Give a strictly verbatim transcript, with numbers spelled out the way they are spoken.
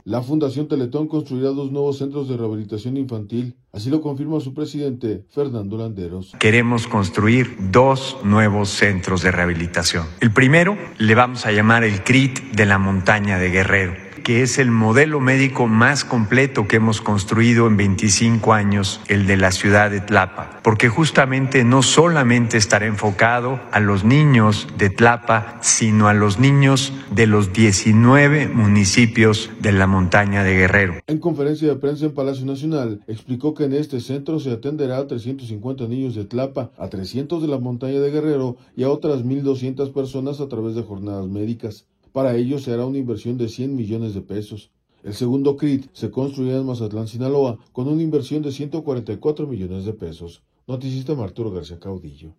La Fundación Teletón construirá dos nuevos centros de rehabilitación infantil, así lo confirma su presidente, Fernando Landeros. Queremos construir dos nuevos centros de rehabilitación. El primero le vamos a llamar el C R I T de la montaña de Guerrero, que es el modelo médico más completo que hemos construido en veinticinco años, el de la ciudad de Tlapa, porque justamente no solamente estará enfocado a los niños de Tlapa, sino a los niños de los diecinueve municipios de la montaña de Guerrero. En conferencia de prensa en Palacio Nacional, explicó que en este centro se atenderá a trescientos cincuenta niños de Tlapa, a trescientos de la montaña de Guerrero y a otras mil doscientas personas a través de jornadas médicas. Para ello se hará una inversión de cien millones de pesos. El segundo C R I T se construirá en Mazatlán, Sinaloa, con una inversión de ciento cuarenta y cuatro millones de pesos. Noticista Arturo García Caudillo.